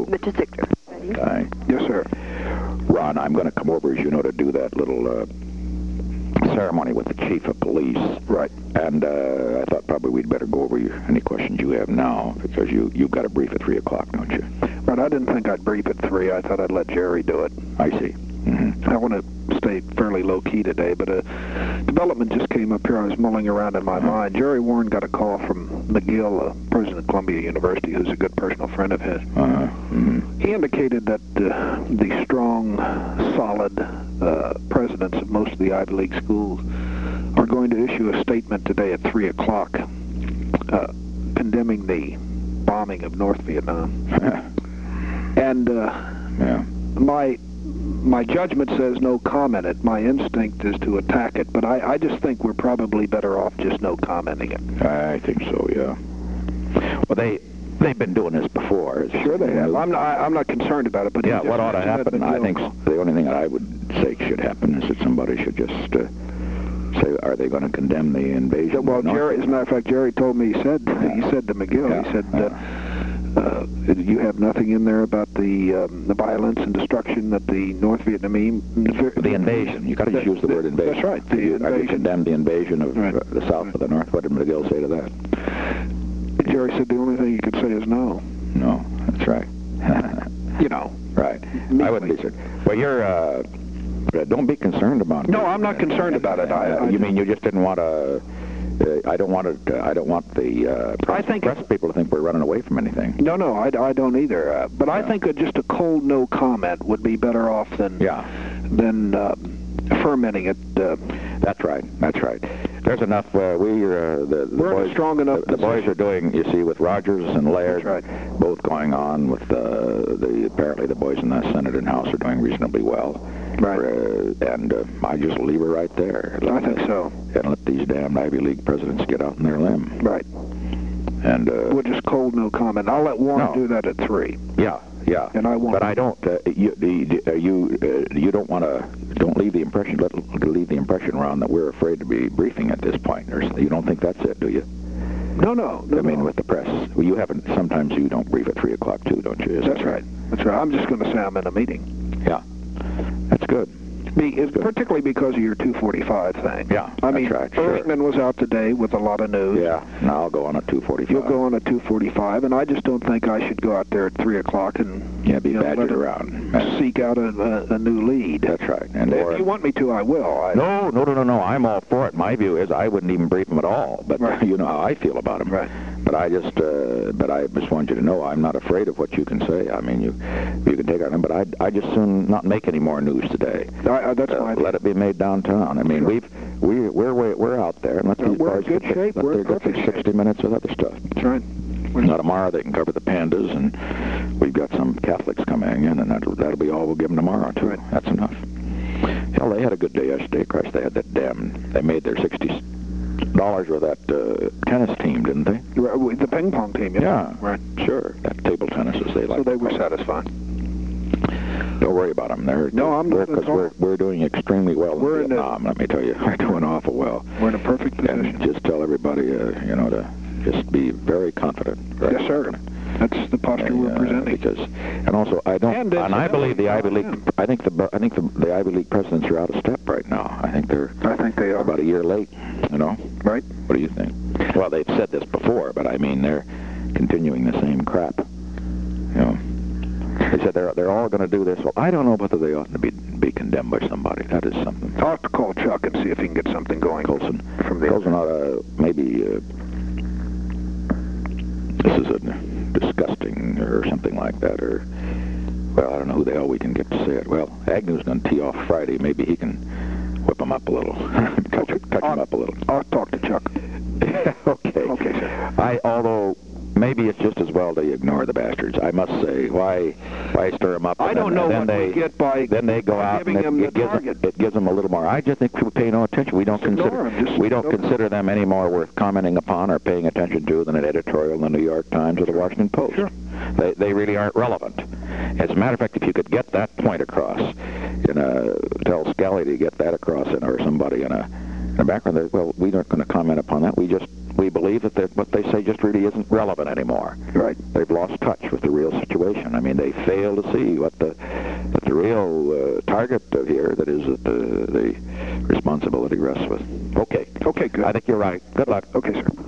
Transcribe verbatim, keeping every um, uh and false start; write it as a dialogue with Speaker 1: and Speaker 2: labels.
Speaker 1: you.
Speaker 2: Mister Zichter. Ready?
Speaker 1: Aye.
Speaker 3: Yes, sir.
Speaker 1: Ron, I'm going to come over, as you know, to do that little uh, ceremony with the chief of police.
Speaker 3: Right.
Speaker 1: And uh, I thought probably we'd better go over your, any questions you have now, because you, you've got a brief at three o'clock, don't you?
Speaker 3: But I didn't think I'd brief at three. I thought I'd let Jerry do it.
Speaker 1: I see. Mm-hmm.
Speaker 3: I want to stay fairly low-key today, but a development just came up here. I was mulling around in my
Speaker 1: Uh-huh.
Speaker 3: mind. Jerry Warren got a call from McGill, uh, president of Columbia University, who's a good personal friend of his.
Speaker 1: Uh-huh. Mm-hmm.
Speaker 3: He indicated that uh, the strong, solid uh, presidents of most of the Ivy League schools are going to issue a statement today at three o'clock uh, condemning the bombing of North Vietnam. and uh,
Speaker 1: Yeah.
Speaker 3: my my judgment says no comment it. My instinct is to attack it, but I, I just think we're probably better off just no commenting it.
Speaker 1: I think so, yeah. Well, they, they've been doing this before. It's-
Speaker 3: Sure they have. I'm not, I, I'm not concerned about it, but...
Speaker 1: Yeah,
Speaker 3: he just
Speaker 1: what ought to
Speaker 3: mentioned that
Speaker 1: happen, I
Speaker 3: McGill
Speaker 1: think
Speaker 3: call.
Speaker 1: the only thing that I would say should happen is that somebody should just uh, say, are they going to condemn the invasion?
Speaker 3: Well,
Speaker 1: of North
Speaker 3: Jerry, as a matter of fact, Jerry told me, he said,
Speaker 1: Yeah.
Speaker 3: he said to McGill,
Speaker 1: Yeah.
Speaker 3: he said, uh, uh, you have nothing in there about the um, the violence and destruction that the North Vietnamese...
Speaker 1: The invasion. You got to just use the word invasion.
Speaker 3: That's right, the
Speaker 1: you, Are you
Speaker 3: invasion.
Speaker 1: condemn the invasion of
Speaker 3: Right.
Speaker 1: uh, the South or the North? What did McGill say to that?
Speaker 3: Jerry said the only thing you could say is no.
Speaker 1: No, that's right.
Speaker 3: You know.
Speaker 1: Right. I wouldn't be certain. Well, you're... Uh, don't be concerned about it.
Speaker 3: No, I'm not concerned about it. I, I
Speaker 1: you mean you just didn't want to... Uh, I don't want it. Uh, I don't want the uh, press,
Speaker 3: I think
Speaker 1: press people to think we're running away from anything.
Speaker 3: No, no, I, I don't either. Uh, but I
Speaker 1: Yeah.
Speaker 3: think that just a cold no comment would be better off than
Speaker 1: Yeah,
Speaker 3: than uh, fermenting it. Uh,
Speaker 1: that's right. That's right. There's enough. Uh, we uh, the, the
Speaker 3: We're in a
Speaker 1: boys,
Speaker 3: strong enough
Speaker 1: The, the boys
Speaker 3: position.
Speaker 1: are doing. You see, with Rogers and Laird,
Speaker 3: That's right.
Speaker 1: both going on with uh, the apparently the boys in the Senate and House are doing reasonably well.
Speaker 3: Right.
Speaker 1: Uh, and uh, I just leave her right there.
Speaker 3: I
Speaker 1: Let
Speaker 3: think
Speaker 1: the-
Speaker 3: so.
Speaker 1: And let these damn Ivy League presidents get out on their limb.
Speaker 3: Right.
Speaker 1: And uh,
Speaker 3: We'll just cold no comment. I'll let Warren
Speaker 1: No.
Speaker 3: do that at three.
Speaker 1: yeah, yeah.
Speaker 3: And I won't.
Speaker 1: But I don't. Uh, you the, uh, you uh, you don't want to. Don't leave the impression. Let leave the impression around that we're afraid to be briefing at this point. Or you don't think that's it, do you?
Speaker 3: No, no, no.
Speaker 1: I mean,
Speaker 3: no.
Speaker 1: with the press. Well, you haven't. Sometimes you don't brief at three o'clock too, don't you? Is
Speaker 3: That's
Speaker 1: that
Speaker 3: right. That's right. I'm just going to say I'm in a meeting.
Speaker 1: Yeah. That's good.
Speaker 3: Be, particularly because of your two forty-five thing.
Speaker 1: Yeah,
Speaker 3: I
Speaker 1: that's
Speaker 3: mean,
Speaker 1: right, sure.
Speaker 3: Ehrlichman was out today with a lot of news.
Speaker 1: Yeah. Now I'll go on at two forty-five.
Speaker 3: You'll go on at two forty-five, and I just don't think I should go out there at three o'clock and
Speaker 1: Yeah, be
Speaker 3: you know,
Speaker 1: badgered
Speaker 3: let him
Speaker 1: around.
Speaker 3: seek out a, a, a new lead.
Speaker 1: That's right. And
Speaker 3: If
Speaker 1: or,
Speaker 3: you want me to, I will. I,
Speaker 1: no, no, no, no, no. I'm all for it. My view is I wouldn't even brief him at all. But
Speaker 3: Right.
Speaker 1: you know how I feel about him.
Speaker 3: Right.
Speaker 1: But I just, uh, but I just want you to know I'm not afraid of what you can say. I mean, you, you can take on him. But I, I just soon not make any more news today.
Speaker 3: I, I, that's
Speaker 1: Uh,
Speaker 3: fine.
Speaker 1: let it be made downtown. I mean,
Speaker 3: Sure.
Speaker 1: we've, we, we're, way, we're out there, and let
Speaker 3: Uh,
Speaker 1: these
Speaker 3: we're in
Speaker 1: boys
Speaker 3: good
Speaker 1: get,
Speaker 3: shape.
Speaker 1: let
Speaker 3: We're in
Speaker 1: them get
Speaker 3: perfect
Speaker 1: their
Speaker 3: shape.
Speaker 1: sixty minutes with other stuff.
Speaker 3: That's right.
Speaker 1: Now tomorrow they can cover the pandas, and we've got some Catholics coming in, and that'll, that'll be all we'll give them tomorrow too.
Speaker 3: Right.
Speaker 1: That's enough. Hell, they had a good day yesterday. Christ, they had that damn. They made their sixty dollars with that uh, tennis team, didn't they?
Speaker 3: Right, with The ping pong team.
Speaker 1: Yeah.
Speaker 3: Right.
Speaker 1: Sure. That table tennis, as they like.
Speaker 3: So they
Speaker 1: to
Speaker 3: were
Speaker 1: call it.
Speaker 3: satisfied.
Speaker 1: Don't worry about them. They're
Speaker 3: No, I'm not at
Speaker 1: because
Speaker 3: all.
Speaker 1: we're we're doing extremely well
Speaker 3: We're
Speaker 1: in
Speaker 3: in the-
Speaker 1: Vietnam. Let me tell you, we're doing awful well.
Speaker 3: We're in a perfect position.
Speaker 1: And just tell everybody, uh, you know, to just be very confident. Very
Speaker 3: Yes, sir.
Speaker 1: confident.
Speaker 3: That's the posture
Speaker 1: And,
Speaker 3: we're
Speaker 1: uh,
Speaker 3: presenting.
Speaker 1: Because, and also, I don't,
Speaker 3: And
Speaker 1: and, I believe the Ivy
Speaker 3: incidentally,
Speaker 1: League. I think the I think the, the Ivy League presidents are out of step right now. I think they're
Speaker 3: I think they are.
Speaker 1: about a year late. You know,
Speaker 3: Right?
Speaker 1: what do you think? Well, they've said this before, but I mean they're continuing the same crap. You know, they said they're they're all going to do this. Well, I don't know whether they ought to be be condemned by somebody. That is something.
Speaker 3: I'll have to call Chuck and see if he can get something going.
Speaker 1: Colson.
Speaker 3: From the
Speaker 1: Colson ought to maybe. Uh, this is a disgusting or something like that, or well, I don't know who the hell we can get to say it. Well, Agnew's going to tee off Friday. Maybe he can whip him up a little, touch, touch him up a little.
Speaker 3: I'll talk to Chuck.
Speaker 1: okay.
Speaker 3: Okay, sir.
Speaker 1: I although maybe it's just as well to ignore the bastards. I must say, why why stir them up?
Speaker 3: I
Speaker 1: and
Speaker 3: don't
Speaker 1: then,
Speaker 3: know
Speaker 1: then
Speaker 3: what
Speaker 1: they
Speaker 3: we get by
Speaker 1: then they go
Speaker 3: by
Speaker 1: out
Speaker 3: giving
Speaker 1: and
Speaker 3: them
Speaker 1: it,
Speaker 3: the
Speaker 1: it gives
Speaker 3: target.
Speaker 1: them, it gives them a little more. I just think we pay no attention. We don't
Speaker 3: Just ignore
Speaker 1: consider
Speaker 3: 'em. Just
Speaker 1: we don't
Speaker 3: don't-
Speaker 1: consider them any more worth commenting upon or paying attention to than an editorial in the New York Times or the Washington Post.
Speaker 3: Sure.
Speaker 1: They they really aren't relevant. As a matter of fact, if you could get that point across, in a, tell Scully to get that across, in, or somebody in a, in a background, there, well, we aren't going to comment upon that. We just we believe that they're- what they say just really isn't relevant anymore.
Speaker 3: Right.
Speaker 1: They've lost touch with the real situation. I mean, they fail to see what the what the real uh, target of here, that is, that the, the responsibility rests with. Okay.
Speaker 3: Okay, good.
Speaker 1: I think you're right. Good luck.
Speaker 3: Okay, sir.